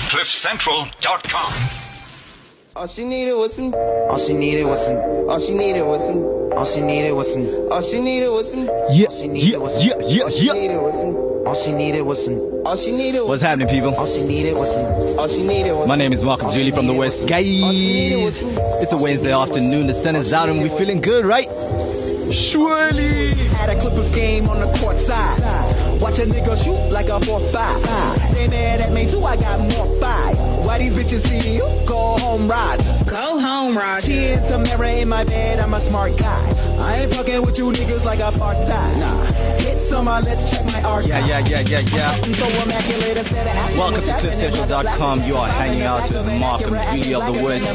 CliffCentral.com. All she needed was some. All she needed was some. All she needed was some. All she needed was some. All she needed was some. Yeah. All she needed was some. All she needed was some. All she needed was some. All she needed was. What's happening, people? All she needed was some. All she needed was. My name is Malcolm Julie from the West, guys. It's a Wednesday afternoon. The sun is out and we're feeling good, right? Surely. Had a Clippers game on the court side. Watch a nigga shoot like a 4-5. They mad at me too, I got more fight. Why these bitches see you? Go home, Roger. Go home, Roger. Ten Tamara in my bed, I'm a smart guy. I ain't fucking with you niggas like a part-time. Nah. Hit some, let's check my archive. Yeah. So immaculate instead of asking Welcome to what's happening. CliffCentral.com. You are hanging out with Malcolm Julie of the West,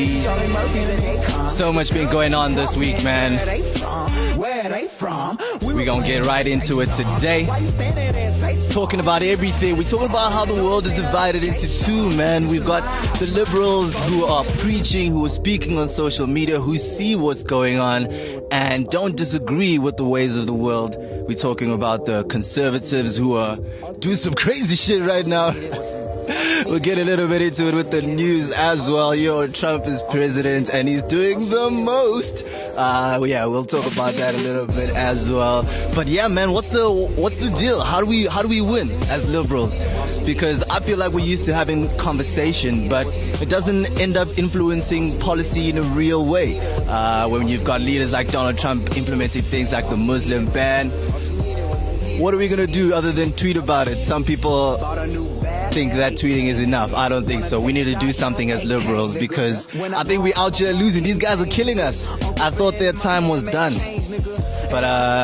guys. So much been going on this week, man. Where they from? We're gonna get right into it today. Talking about everything. We're talking about how the world is divided into two, man. We've got the liberals who are preaching, who are speaking on social media, who see what's going on and don't disagree with the ways of the world. We're talking about the conservatives who are doing some crazy shit right now. We'll get a little bit into it with the news as well. Trump is president and he's doing the most. We'll talk about that a little bit as well. But yeah, man, what's the deal? How do we win as liberals? Because I feel like we're used to having conversation, but it doesn't end up influencing policy in a real way. When you've got leaders like Donald Trump implementing things like the Muslim ban, what are we gonna do other than tweet about it? Some people think that tweeting is enough. I don't think so. We need to do something as liberals because I think we're out here losing. These guys are killing us. I thought their time was done. But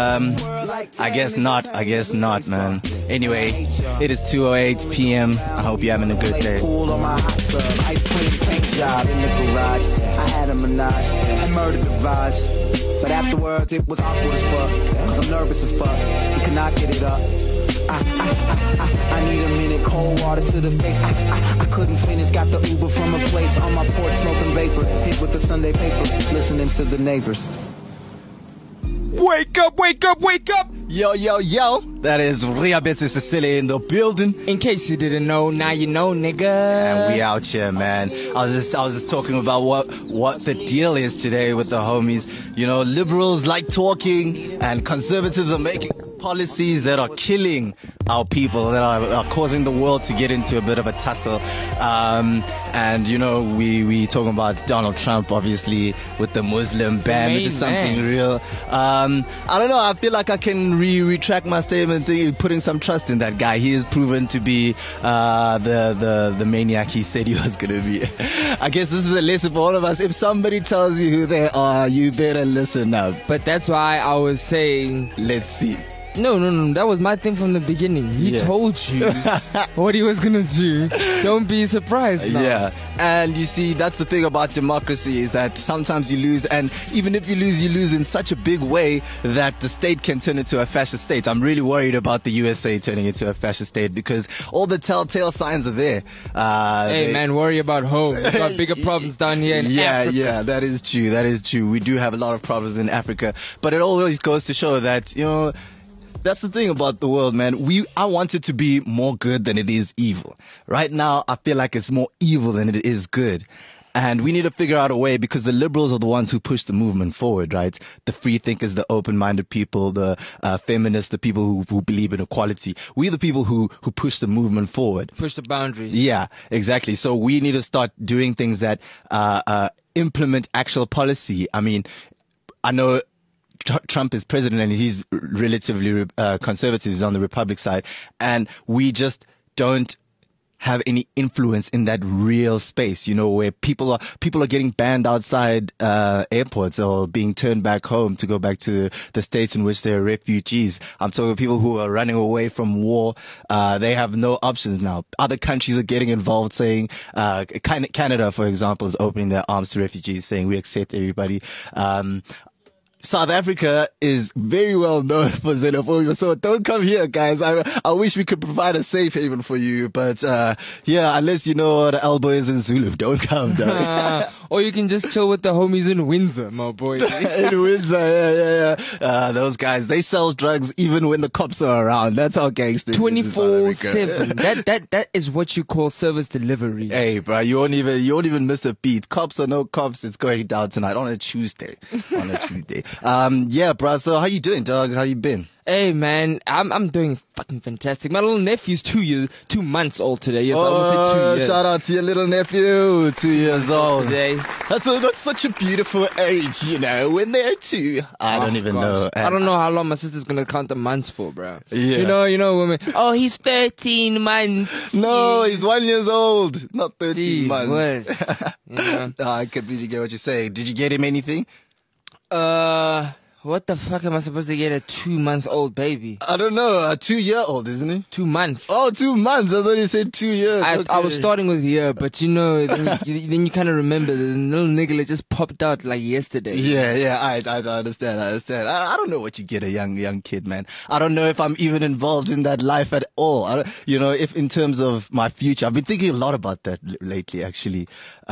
I guess not, man. Anyway, it is 2:08 p.m. I hope you're having a good day. Ice cream paint job in the garage. I had a menage. I murdered the vibes. But afterwards it was awkward as fuck. Cause I'm nervous as fuck. We cannot get it up. I need a minute, cold water to the face. I couldn't finish, got the Uber from a place on my porch, smoking vapor, hit with the Sunday paper, listening to the neighbors. Wake up! Yo. That is Ria Betsy Cecilia in the building. In case you didn't know, now you know, nigga. And we out here, man. I was just talking about what the deal is today with the homies. You know, liberals like talking and conservatives are making policies that are killing our people, that are causing the world to get into a bit of a tussle. And you know, we talking about Donald Trump, obviously, with the Muslim ban, which is something real. I don't know, I feel like I can retract my statement, putting some trust in that guy. He is proven to be the maniac he said he was going to be. I guess this is a lesson for all of us. If somebody tells you who they are, you better listen up. But that's why I was saying, let's see. No, that was my thing from the beginning. He told you what he was gonna do. Don't be surprised now. Yeah, and you see, that's the thing about democracy, is that sometimes you lose, and even if you lose in such a big way that the state can turn into a fascist state. I'm really worried about the USA turning into a fascist state because all the telltale signs are there. Hey man, worry about home. We've got bigger problems down here in Africa. Yeah, that is true. We do have a lot of problems in Africa, but it always goes to show that, you know, that's the thing about the world, man. I want it to be more good than it is evil. Right now, I feel like it's more evil than it is good. And we need to figure out a way, because the liberals are the ones who push the movement forward, right? The free thinkers, the open-minded people, the feminists, the people who believe in equality. We're the people who push the movement forward. Push the boundaries. Yeah, exactly. So we need to start doing things that implement actual policy. I mean, I know Trump is president and he's relatively conservative, he's on the Republic side, and we just don't have any influence in that real space, you know, where people are getting banned outside airports or being turned back home to go back to the states in which they're refugees. I'm talking people who are running away from war. They have no options now. Other countries are getting involved, saying Canada, for example, is opening their arms to refugees, saying we accept everybody. South Africa is very well known for xenophobia, so don't come here, guys. I wish we could provide a safe haven for you, but yeah, unless you know what elbow is in Zulu, don't come, dog. Or you can just chill with the homies in Windsor, my boy. In Windsor, yeah. Those guys, they sell drugs even when the cops are around. That's how gangster it is in South Africa. 24/7. That is what you call service delivery. Hey, bro, you won't even miss a beat. Cops or no cops, it's going down tonight on a Tuesday. Yeah, bro. So how you doing, dog? How you been? Hey, man, I'm doing fucking fantastic. My little nephew's 2 months old today. Yes, I almost said 2 years. Shout out to your little nephew, 2 years old. Today. That's such a beautiful age, you know, when they're 2. I don't even know. I don't know how long my sister's gonna count the months for, bro. Yeah. You know, women. Oh, he's 13 months. No, he's 1 year old, not 13 Jeez, months. Yeah. No, I completely get what you're saying. Did you get him anything? What the fuck am I supposed to get a 2-month-old baby? I don't know. A 2-year-old, isn't he? 2 months. Oh, 2 months. I thought you said 2 years. I was starting with year, but you know, then you kind of remember the little nigga that just popped out like yesterday. Yeah. I understand. I don't know what you get a young kid, man. I don't know if I'm even involved in that life at all. If in terms of my future, I've been thinking a lot about that lately, actually.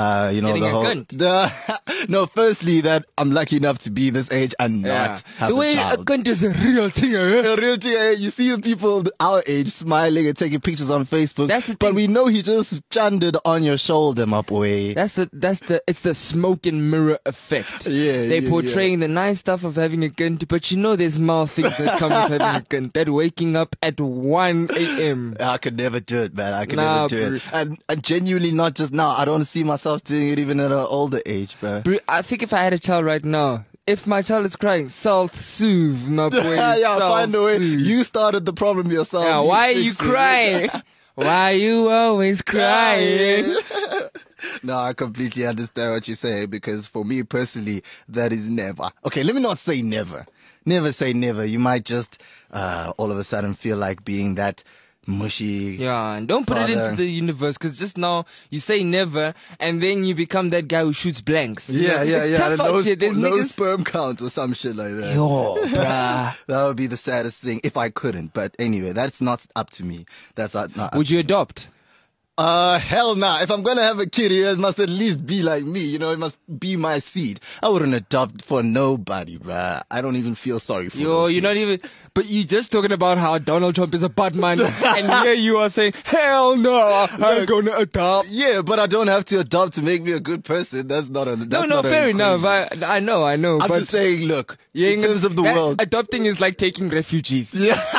No, firstly, that I'm lucky enough to be this age and not have the way a child. a cunt is a real thing, A real thing. You see people our age smiling and taking pictures on Facebook. That's the thing. But we know he just chundered on your shoulder, my boy. It's the smoke and mirror effect. Yeah, They're portraying the nice stuff of having a cunt, but you know there's more things that come with having a cunt. That waking up at 1 a.m. I could never do it, man. I could never do it. And genuinely not just now. I don't see myself doing it even at an older age, bro. I think if I had a child right now, if my child is crying, self-soothe, my boy. Find a way. You started the problem yourself. Yeah, why are you crying? Why are you always crying? No, I completely understand what you're saying, because for me personally, that is never. Okay, let me not say never. Never say never. You might just all of a sudden feel like being that mushy. Yeah, and don't put it into the universe, because just now you say never and then you become that guy who shoots blanks. Yeah. There's no niggas. sperm count or some shit like that. Yo, bruh. That would be the saddest thing if I couldn't. But anyway, that's not up to me. That's not. Would you adopt? Hell nah. If I'm gonna have a kid, it must at least be like me. You know, it must be my seed. I wouldn't adopt for nobody, bruh. I don't even feel sorry for Yo, you're not even, but you just talking about how Donald Trump is a bad man, and here you are saying, hell no, I'm gonna adopt. Yeah, but I don't have to adopt to make me a good person. That's not a, that's No, fair enough. I know. I'm but just saying, look, in terms of the world. Adopting is like taking refugees. Yeah.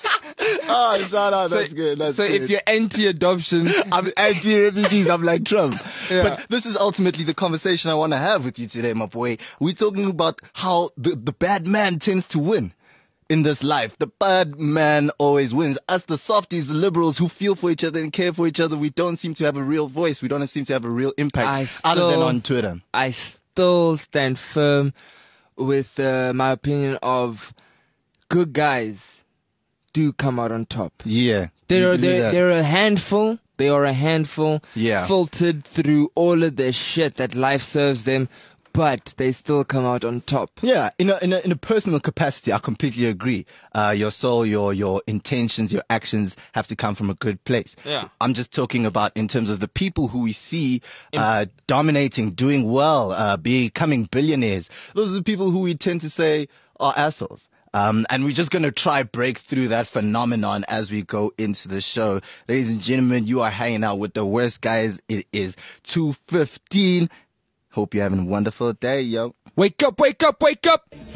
Oh, shout out. That's good. So if you're anti-adoption, I'm anti-refugees. I'm like Trump. Yeah. But this is ultimately the conversation I want to have with you today, my boy. We're talking about how the bad man tends to win in this life. The bad man always wins. Us, the softies, the liberals who feel for each other and care for each other, we don't seem to have a real voice. We don't seem to have a real impact other than on Twitter. I still stand firm with my opinion of good guys do come out on top. Yeah. They're a handful. They are a handful. Yeah. Filtered through all of the shit that life serves them, but they still come out on top. Yeah, in a personal capacity, I completely agree. Your soul, your intentions, your actions have to come from a good place. Yeah. I'm just talking about in terms of the people who we see dominating, doing well, becoming billionaires. Those are the people who we tend to say are assholes. And we're just going to try break through that phenomenon as we go into the show. Ladies and gentlemen, you are hanging out with the worst guys. It is 2:15. Hope you're having a wonderful day, yo. Wake up, wake up, wake up! These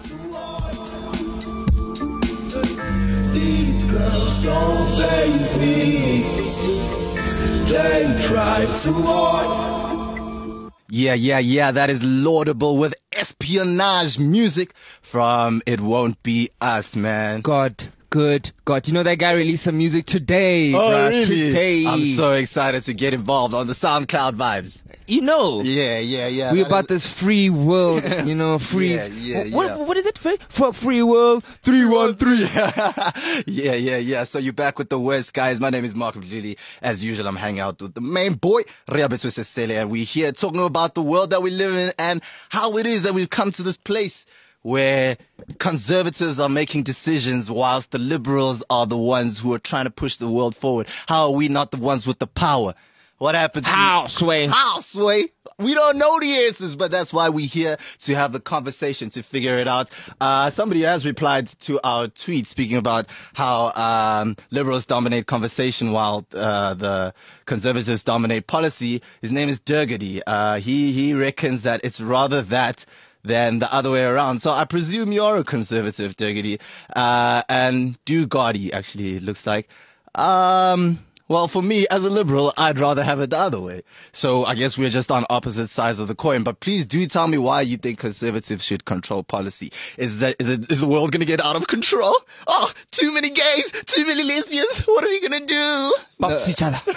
girls don't faze me. They try too hard. Yeah, that is laudable with espionage music from It Won't Be Us, man. Good God. You know that guy released some music today, Oh, bruh. really? Today. I'm so excited to get involved on the SoundCloud vibes. You know. Yeah. We about this free world, you know, free. Yeah. What is it? For free world 313. Yeah. So you're back with the worst, guys. My name is Mark Lily. As usual, I'm hanging out with the main boy, Riabetsu, and we're here talking about the world that we live in and how it is that we've come to this place where conservatives are making decisions whilst the liberals are the ones who are trying to push the world forward? How are we not the ones with the power? What happened? How, Sway? How, Sway? We don't know the answers, but that's why we're here to have the conversation, to figure it out. Somebody has replied to our tweet speaking about how liberals dominate conversation while the conservatives dominate policy. His name is Durgady. He reckons that it's rather that than the other way around. So I presume you're a conservative, Durgady. And Dugadi, actually, it looks like. Well, for me, as a liberal, I'd rather have it the other way. So I guess we're just on opposite sides of the coin. But please do tell me why you think conservatives should control policy. Is the world going to get out of control? Oh, too many gays, too many lesbians. What are we going to do? Box each other.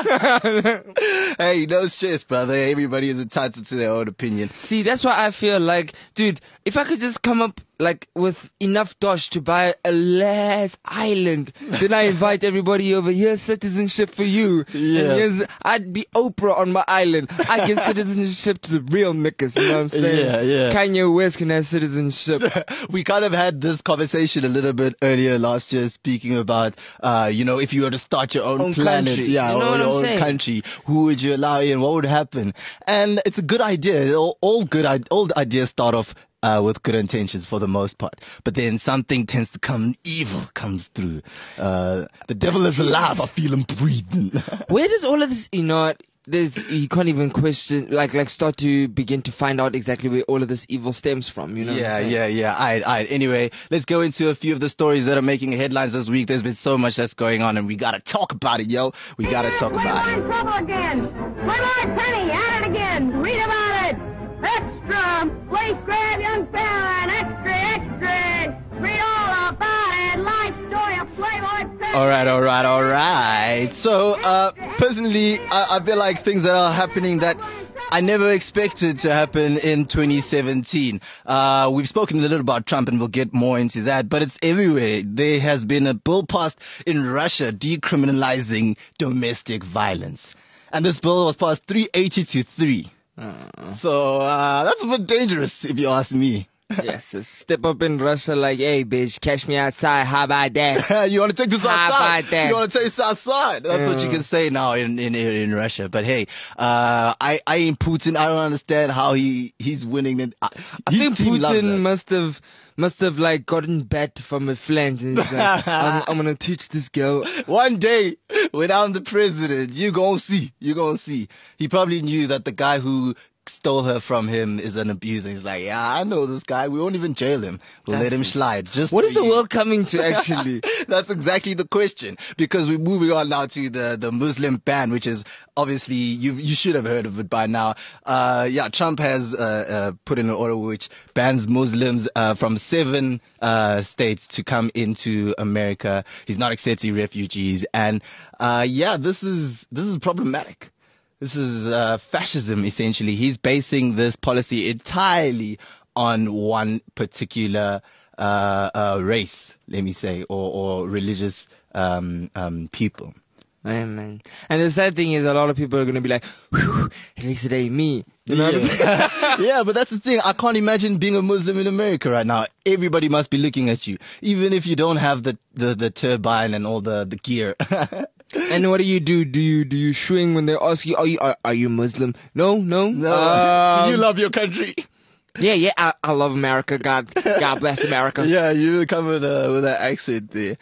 Hey, no stress, brother. Everybody is entitled to their own opinion. See, that's why I feel like, dude, if I could just come up like with enough dosh to buy a last island, then I invite everybody over. Here's citizenship for you. Yeah. I'd be Oprah on my island. I give citizenship to the real niggas, you know what I'm saying? Yeah. Kanye West can have citizenship. We kind of had this conversation a little bit earlier last year, speaking about, if you were to start your own planet, country. You know what your I'm own saying? country, who would you allow in? What would happen? And it's a good idea. All old ideas start off with good intentions for the most part, but then something tends to come, evil comes through. The devil is alive. I feel him breathing. Where does all of this, you can't even question, like start to begin to find out exactly where all of this evil stems from, you know? Yeah. Alright. Anyway, let's go into a few of the stories that are making headlines this week. There's been so much that's going on, and we gotta talk about it, yo. We gotta talk about it. We're in trouble again. Playboy Penny at it again. Read about it. Extra. Place grab young fella and extra. Read all about it. Life story of Playboy Penny. Alright. So, personally, I feel like things that are happening that I never expected to happen in 2017. We've spoken a little about Trump, and we'll get more into that, but it's everywhere. There has been a bill passed in Russia decriminalizing domestic violence. And this bill was passed 380 to 3. So, that's a bit dangerous, if you ask me. Yes, step up in Russia like, hey, bitch, catch me outside. How about that? You want to take this How outside? about that? You want to take this outside? That's what you can say now in Russia. But hey, I ain't Putin. I don't understand how he's winning it. I think Putin must have like gotten bat from a flange, and he's like, I'm gonna teach this girl. One day, when I'm the president, you gonna see. He probably knew that the guy who stole her from him is an abuser. He's like, yeah, I know this guy. We won't even jail him. We'll let him slide. What is the world coming to, actually? That's exactly the question. Because we're moving on now to the Muslim ban, which is obviously, you should have heard of it by now. Trump has put in an order which bans Muslims from 7 states to come into America. He's not accepting refugees. And this is problematic. This is fascism, essentially. He's basing this policy entirely on one particular race, let me say, or religious people. Amen. And the sad thing is, a lot of people are going to be like, whew, at least it ain't me. You know what I mean? Yeah, but that's the thing. I can't imagine being a Muslim in America right now. Everybody must be looking at you, even if you don't have the turbine and all the gear. And what do? Do you swing when they ask you, are you Muslim? No. Do you love your country? Yeah, I love America. God bless America. Yeah, you come with an accent there.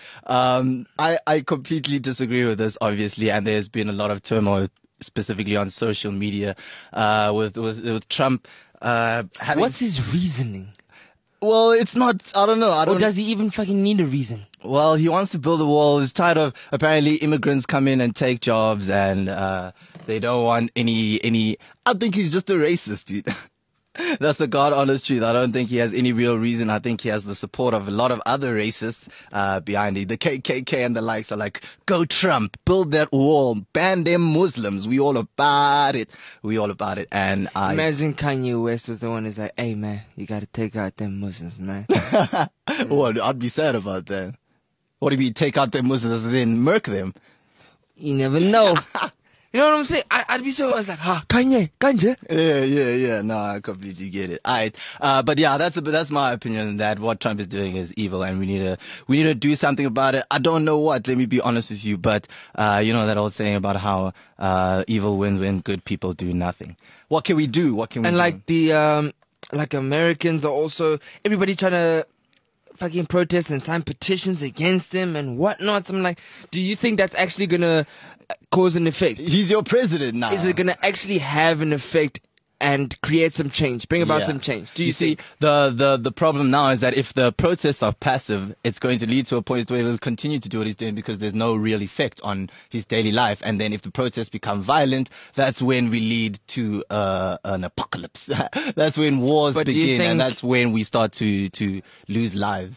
I completely disagree with this, obviously, and there's been a lot of turmoil, specifically on social media, with Trump, What's his reasoning? Well, it's not, I don't know. Or does he even fucking need a reason? Well, he wants to build a wall. He's tired of, apparently, immigrants come in and take jobs, and they don't want any. I think he's just a racist, dude. That's the God honest truth. I don't think he has any real reason. I think he has the support of a lot of other racists behind it. The KKK and the likes are like, go Trump, build that wall, ban them Muslims. We all about it. And imagine Kanye West was the one who's like, hey man, you gotta take out them Muslims, man. Well, I'd be sad about that. What do you mean take out them Muslims and then murk them? You never know. You know what I'm saying? I'd be so, I was like, Kanye. Yeah. No, I completely get it. Alright. But yeah, that's my opinion that what Trump is doing is evil and we need to do something about it. I don't know what, let me be honest with you, but, you know that old saying about how, evil wins when good people do nothing. What can we do? And like the, like Americans are also, everybody trying to fucking protest and sign petitions against him and whatnot. So I'm like, do you think that's actually gonna cause an effect? He's your president now. Is it gonna actually have an effect and create some change, bring about some change? Do you see, think? the problem now is that if the protests are passive, it's going to lead to a point where he'll continue to do what he's doing because there's no real effect on his daily life. And then if the protests become violent, that's when we lead to an apocalypse. That's when wars begin, and that's when we start to lose lives.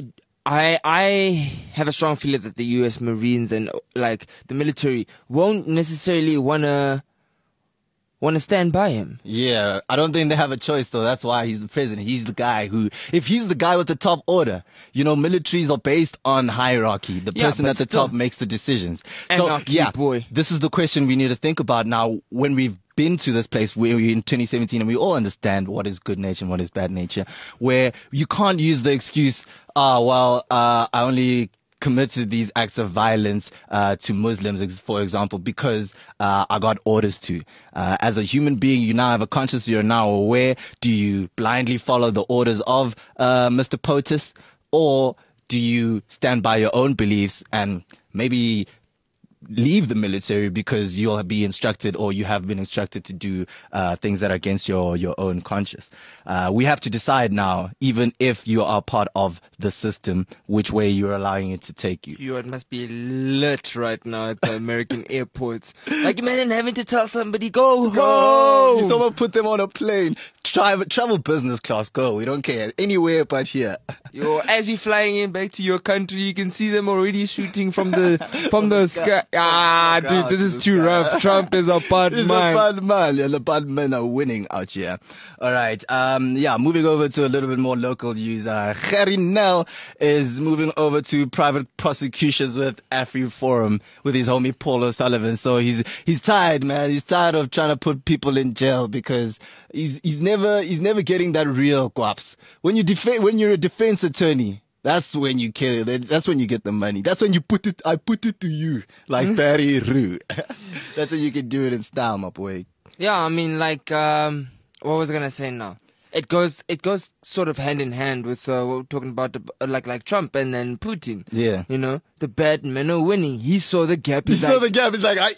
I have a strong feeling that the U.S. Marines and like the military won't necessarily wanna stand by him. Yeah, I don't think they have a choice though. That's why he's the president. He's the guy if he's the guy with the top order, you know, militaries are based on hierarchy. The person at the top makes the decisions. Boy. This is the question we need to think about now when we've been to this place where we're in 2017 and we all understand what is good nature and what is bad nature, where you can't use the excuse, I only committed these acts of violence to Muslims, for example, because I got orders to. As a human being, you now have a conscience, you're now aware. Do you blindly follow the orders of Mr. POTUS, or do you stand by your own beliefs and maybe leave the military because you'll be instructed or you have been instructed to do things that are against your own conscience? We have to decide now, even if you are part of the system, which way you're allowing it to take you. It must be lit right now at the American airports. Like, imagine having to tell somebody, go home. Someone put them on a plane. Travel business class, go. We don't care. Anywhere but here. As you're flying in back to your country, you can see them already shooting from the sky. Dude, this is too rough. Trump is a bad man. He's a bad man. Yeah, the bad men are winning out here. All right. Moving over to a little bit more local news. Gerrie Nel is moving over to private prosecutions with AfriForum with his homie Paul O'Sullivan. So he's tired, man. He's tired of trying to put people in jail because he's never getting that real guaps. When you're a defense attorney, that's when you kill it. That's when you get the money. That's when you I put it to you, like Barry Roo. That's when you can do it in style, my boy. Yeah, I mean, like, what was I gonna say now? It goes sort of hand in hand with what we're talking about, like Trump and then Putin. Yeah. You know, the bad men are winning. He saw the gap. He's like,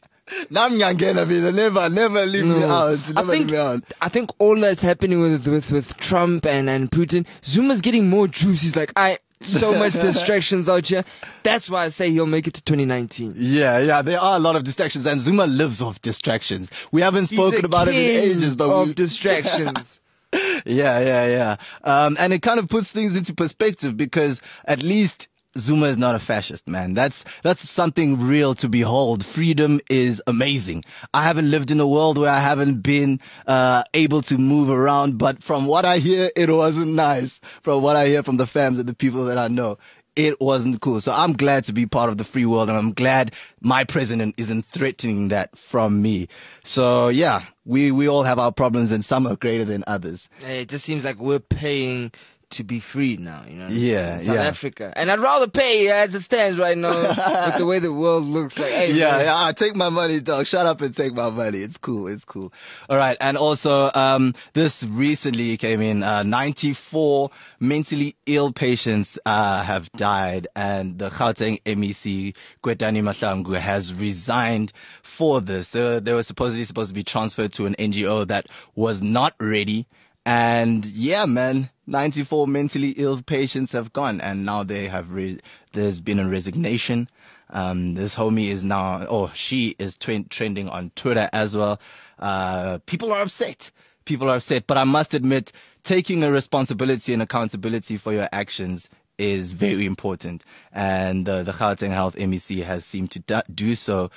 never leave me out. I think all that's happening with Trump and Putin, Zuma's getting more juice. He's like, so much distractions out here. That's why I say he'll make it to 2019. Yeah, there are a lot of distractions, and Zuma lives off distractions. We haven't spoken about it in ages, but distractions. Yeah. And it kind of puts things into perspective because at least Zuma is not a fascist, man. That's something real to behold. Freedom is amazing. I haven't lived in a world where I haven't been able to move around, but from what I hear, it wasn't nice. From what I hear from the fams and the people that I know, it wasn't cool. So I'm glad to be part of the free world, and I'm glad my president isn't threatening that from me. So yeah, we all have our problems, and some are greater than others. It just seems like we're paying to be free now, you know. South Africa. And I'd rather pay as it stands right now with the way the world looks like. Hey, I take my money, dog. Shut up and take my money. It's cool. All right. And also, this recently came in, 94 mentally ill patients, have died, and the Gauteng MEC, Kwetani Mahlangu, has resigned for this. They were supposed to be transferred to an NGO that was not ready. And yeah, man, 94 mentally ill patients have gone, and now they have there's been a resignation. This homie is now, she is trending on Twitter as well. People are upset, but I must admit, taking a responsibility and accountability for your actions is very important. And the Gauteng Health MEC has seemed to do so,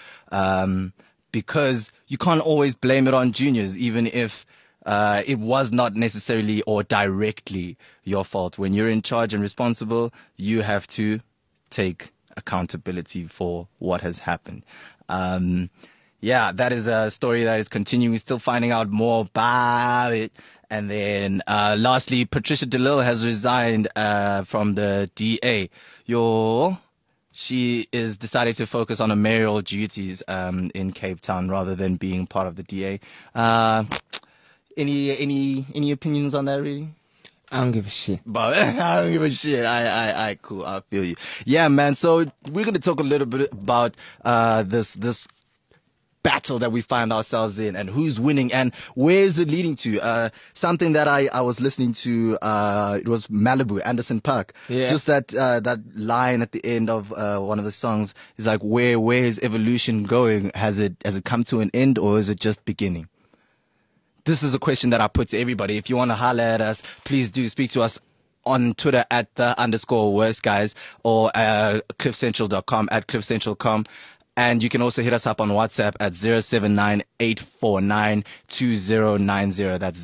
because you can't always blame it on juniors, even if it was not necessarily or directly your fault. When you're in charge and responsible, you have to take accountability for what has happened. Yeah, that is a story that is continuing. Still finding out more about it. And then, lastly, Patricia DeLille has resigned, from the DA. She is decided to focus on her mayoral duties, in Cape Town rather than being part of the DA. Any opinions on that, really? I don't give a shit. But I don't give a shit. I cool. I feel you. Yeah, man. So we're gonna talk a little bit about this battle that we find ourselves in and who's winning and where is it leading to. Something that I was listening to, it was Malibu, Anderson .Paak. Yeah. Just that line at the end of one of the songs is like, where is evolution going? Has it come to an end, or is it just beginning? This is a question that I put to everybody. If you want to holler at us, please do speak to us on Twitter at @_worst guys or cliffcentral.com at cliffcentral.com. And you can also hit us up on WhatsApp at 079-849-2090. That's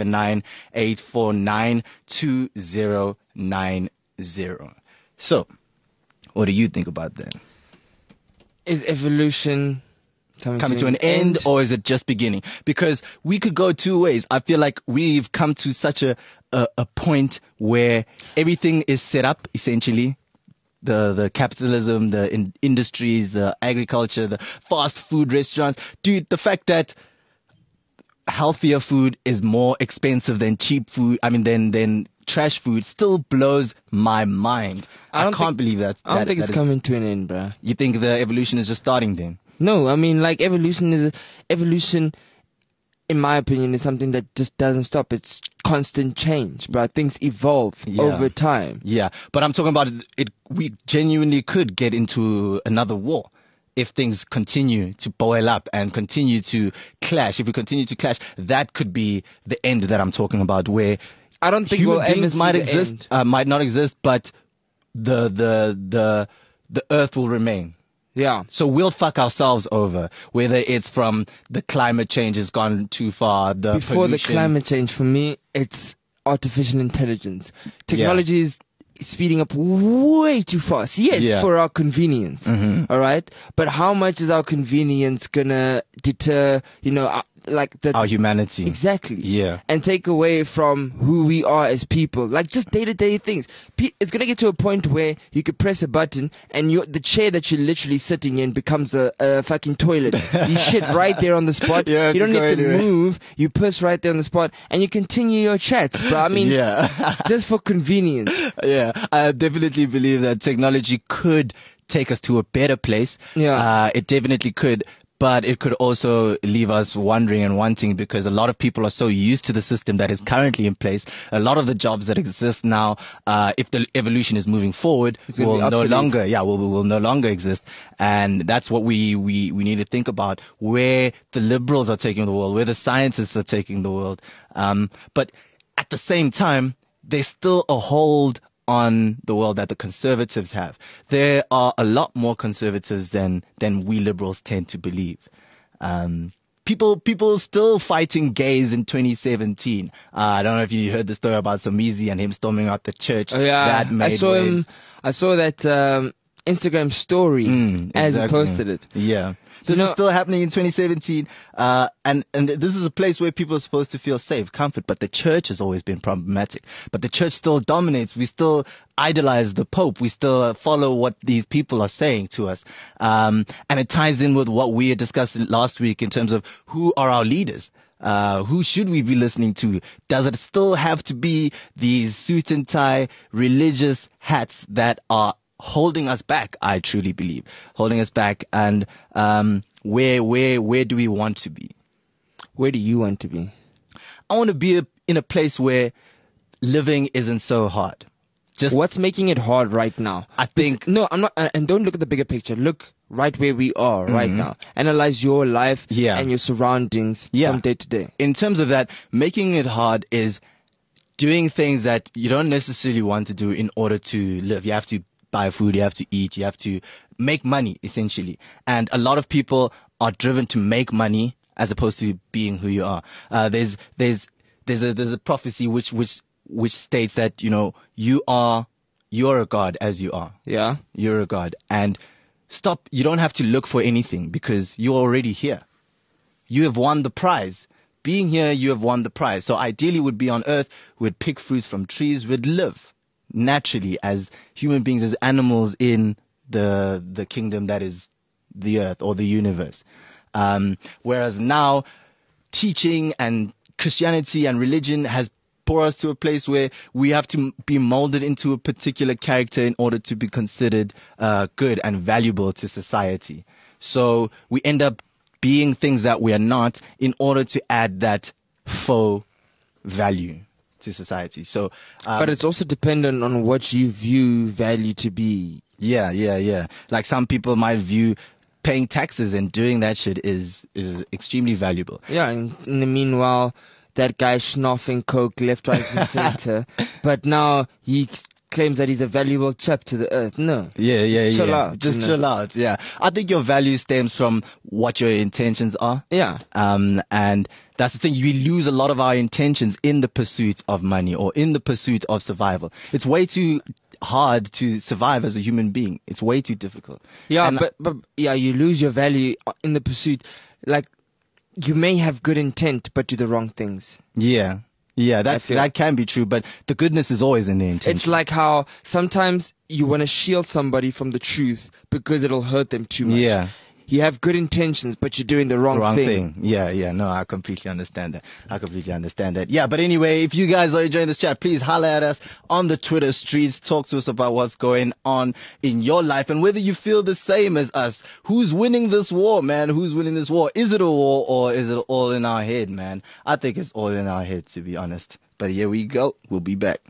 079-849-2090. So, what do you think about that? Is evolution Coming to an end, or is it just beginning? Because we could go two ways. I feel like we've come to such a point where everything is set up, essentially. The capitalism, the industries, the agriculture, the fast food restaurants. Dude, the fact that healthier food is more expensive than cheap food, than trash food, still blows my mind. I can't believe that. I don't think it's coming to an end, bro. You think the evolution is just starting then? No, evolution, in my opinion, is something that just doesn't stop. It's constant change, bro. Things evolve over time. Yeah, but I'm talking about it. We genuinely could get into another war if things continue to boil up and continue to clash. If we continue to clash, that could be the end that I'm talking about, where I don't think human beings might exist, might not exist, but the earth will remain. Yeah. So we'll fuck ourselves over, whether it's from the climate change has gone too far, Before pollution. the climate change, for me, it's artificial intelligence. Technology is speeding up way too fast. Yes, for our convenience. Mm-hmm. All right? But how much is our convenience gonna deter, our humanity? Exactly. Yeah. And take away from who we are as people. Like just day-to-day things. It's gonna get to a point where you could press a button and the chair that you're literally sitting in becomes a fucking toilet. You shit right there on the spot. You don't need to move. You piss right there on the spot and you continue your chats, bro. Just for convenience. Yeah. I definitely believe that technology could take us to a better place. Yeah. It definitely could. But it could also leave us wondering and wanting, because a lot of people are so used to the system that is currently in place. A lot of the jobs that exist now, if the evolution is moving forward, will no longer exist. And that's what we need to think about, where the liberals are taking the world, where the scientists are taking the world. But at the same time, there's still a hold on the world that the conservatives have. There are a lot more conservatives than we liberals tend to believe. People still fighting gays in 2017. I don't know if you heard the story about Somizi and him storming out the church. Oh, yeah. That made waves. I saw that Instagram story as he posted it. Yeah. This is still happening in 2017. And this is a place where people are supposed to feel safe, comfort, but the church has always been problematic. But the church still dominates. We still idolize the Pope. We still follow what these people are saying to us. And it ties in with what we had discussed last week in terms of who are our leaders. Who should we be listening to? Does it still have to be these suit and tie religious hats that are holding us back? I truly believe holding us back. And where do we want to be? Where do you want to be? I want to be in a place where living isn't so hard. Just what's making it hard right now? I think I'm not. And don't look at the bigger picture. Look right where we are right now. Analyze your life and your surroundings from day to day. In terms of that, making it hard is doing things that you don't necessarily want to do in order to live. You have to buy food, you have to eat, you have to make money, essentially. And a lot of people are driven to make money as opposed to being who you are. There's a prophecy which states that, you're a god as you are. Yeah. You're a god. And stop. You don't have to look for anything because you're already here. You have won the prize. Being here, you have won the prize. So ideally, we'd be on earth, we'd pick fruits from trees, we'd live naturally as human beings, as animals in the kingdom that is the earth or the universe. Whereas now, teaching and Christianity and religion has brought us to a place where we have to be molded into a particular character in order to be considered good and valuable to society. So we end up being things that we are not in order to add that faux value to society. So, but it's also dependent on what you view value to be. Yeah. Like some people might view paying taxes and doing that shit is extremely valuable. Yeah, in the meanwhile, that guy schnoffing coke left, right, and center. But now he claims that he's a valuable chap to the earth. No. Yeah. Chill out. Just chill out. Yeah. I think your value stems from what your intentions are. Yeah. And that's the thing. We lose a lot of our intentions in the pursuit of money or in the pursuit of survival. It's way too hard to survive as a human being. It's way too difficult. Yeah, but you lose your value in the pursuit. Like, you may have good intent, but do the wrong things. Yeah, that can be true, but the goodness is always in the intention. It's like how sometimes you want to shield somebody from the truth because it'll hurt them too much. Yeah. You have good intentions, but you're doing the wrong thing. Yeah. No, I completely understand that. Yeah, but anyway, if you guys are enjoying this chat, please holler at us on the Twitter streets. Talk to us about what's going on in your life and whether you feel the same as us. Who's winning this war, man? Who's winning this war? Is it a war or is it all in our head, man? I think it's all in our head, to be honest. But here we go. We'll be back.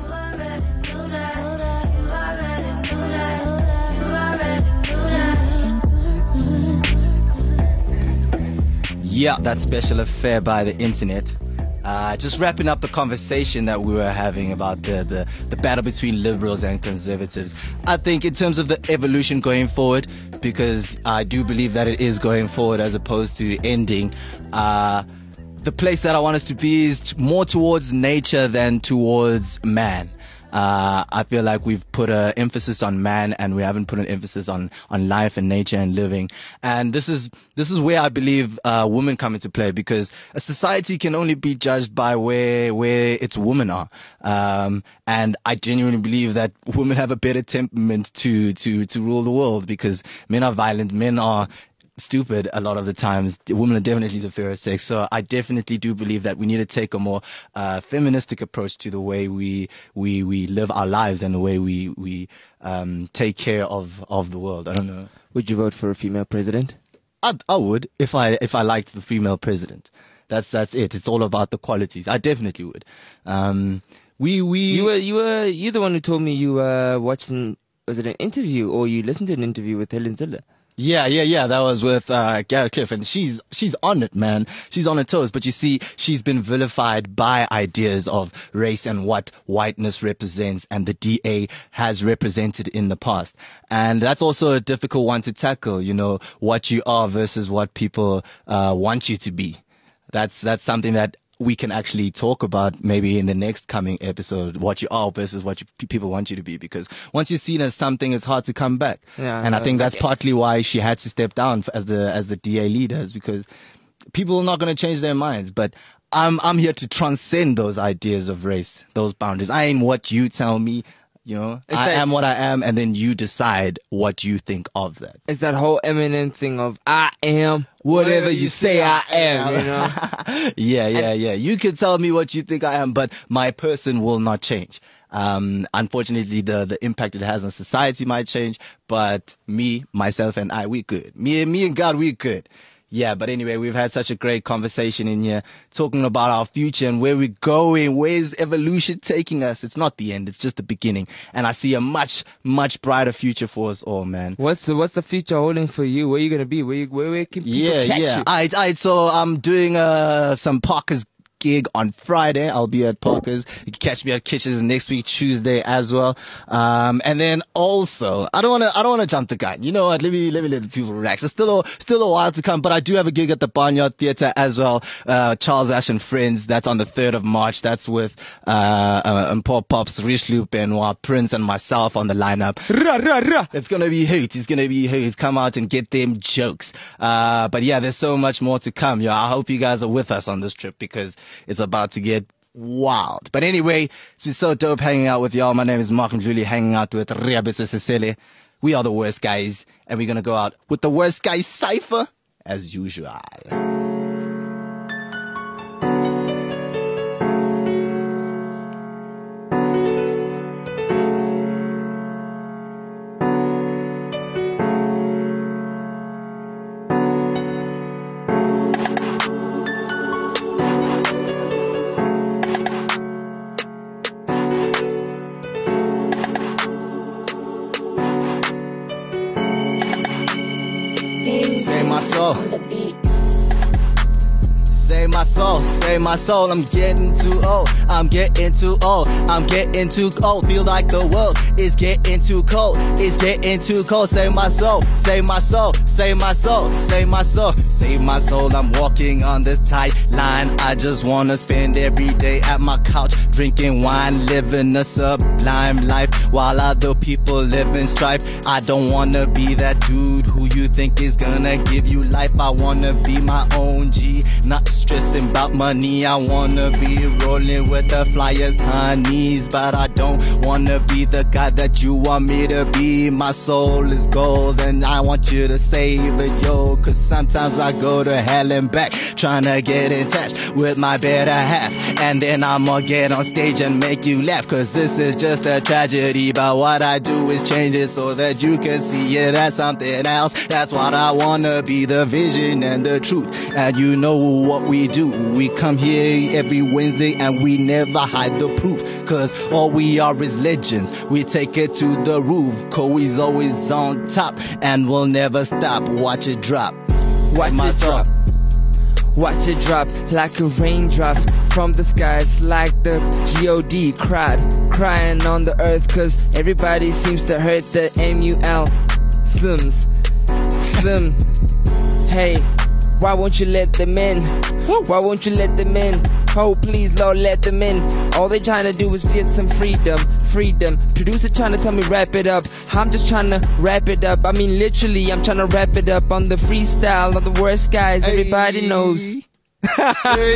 Yeah, that special affair by the internet. Just wrapping up the conversation that we were having about the battle between liberals and conservatives. I think in terms of the evolution going forward, because I do believe that it is going forward as opposed to ending, the place that I want us to be is more towards nature than towards man. I feel like we've put an emphasis on man and we haven't put an emphasis on life and nature and living. And this is where I believe women come into play, because a society can only be judged by where its women are. And I genuinely believe that women have a better temperament to rule the world, because men are violent, men are stupid a lot of the times. Women are definitely the fairer sex. So I definitely do believe that we need to take a more feministic approach to the way we live our lives and the way we take care of the world. I don't know. Would you vote for a female president? I would if I liked the female president. That's it. It's all about the qualities. I definitely would. You're the one who told me you were watching, was it an interview or you listened to an interview with Helen Zille? Yeah. That was with Garrett Cliff, and she's on it, man. She's on her toes. But you see, she's been vilified by ideas of race and what whiteness represents, and the DA has represented in the past. And that's also a difficult one to tackle. You know, what you are versus what people want you to be. That's something that we can actually talk about maybe in the next coming episode, what you are versus what people want you to be, because once you're seen as something, it's hard to come back. Yeah, and I think that's partly why she had to step down as the DA leader, is because people are not going to change their minds. But I'm here to transcend those ideas of race, those boundaries. I ain't what you tell me. You know, I am what I am, and then you decide what you think of that. It's that whole Eminem thing of I am whatever you say I am, you know? Yeah. You can tell me what you think I am, but my person will not change. Unfortunately, the impact it has on society might change, but me, myself, and I, we good. Me and God, we good. Yeah, but anyway, we've had such a great conversation in here talking about our future and where we're going. Where's evolution taking us? It's not the end. It's just the beginning. And I see a much, much brighter future for us all, man. What's the future holding for you? Where are you going to be? Where can people catch you? Alright, so I'm doing some Parker's gig on Friday. I'll be at Parker's. You can catch me at Kitchens next week, Tuesday as well. And then also, I don't want to jump the gun. You know what? Let me let the people relax. It's still a while to come, but I do have a gig at the Barnyard Theatre as well. Charles Ash and Friends. That's on the 3rd of March. That's with, Paul Pops, Richelieu Benoit, Prince and myself on the lineup. It's gonna be hoot. It's gonna be hoot. Come out and get them jokes. But yeah, there's so much more to come. I hope you guys are with us on this trip because it's about to get wild. But anyway, it's been so dope hanging out with y'all. My name is Mark Julie, hanging out with Riabisa Sesele. We are the Worst Guys, and we're gonna go out with the Worst Guys Cypher as usual. Save my soul, I'm getting too old, I'm getting too old, I'm getting too old, feel like the world is getting too cold, it's getting too cold, save my soul, save my soul, save my soul, save my soul, save my soul, I'm walking on this tight line, I just wanna spend every day at my couch, drinking wine, living a sublime life, while other people live in strife, I don't wanna be that dude who you think is gonna give you life, I wanna be my own G, not stressing about money, I wanna be rolling with the flyers, honeys, but I don't wanna be the guy that you want me to be, my soul is gold and I want you to save it, yo, cause sometimes I go to hell and back, trying to get in touch with my better half, and then I'ma get on stage and make you laugh, cause this is just a tragedy, but what I do is change it so that you can see it as something else, that's what I wanna be, the vision and the truth, and you know what we do, we come here every Wednesday and we never hide the proof, cause all we are is legends, we take it to the roof, Koi's always on top and we'll never stop, watch it drop, watch it drop, watch it drop like a raindrop from the skies, like the G.O.D. crying on the earth, cause everybody seems to hurt the M.U.L. Slim, hey, why won't you let them in? Why won't you let them in? Oh please Lord, let them in. All they trying to do is get some freedom. Producer trying to tell me wrap it up, I'm just trying to wrap it up, I mean literally I'm trying to wrap it up on the freestyle of the Worst Guys, everybody knows. That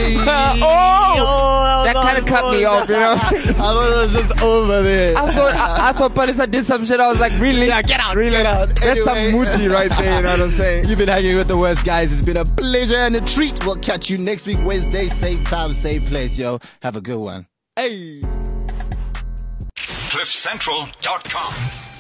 kind of cut me off, you know. I thought it was just over there. I thought Palisa did some shit. I was like, really? Yeah, get out, really? Get out. That's anyway. some moochie right there, you know what I'm saying? You've been hanging with the Worst Guys. It's been a pleasure and a treat. We'll catch you next week, Wednesday, same time, same place, yo. Have a good one. Hey. CliffCentral.com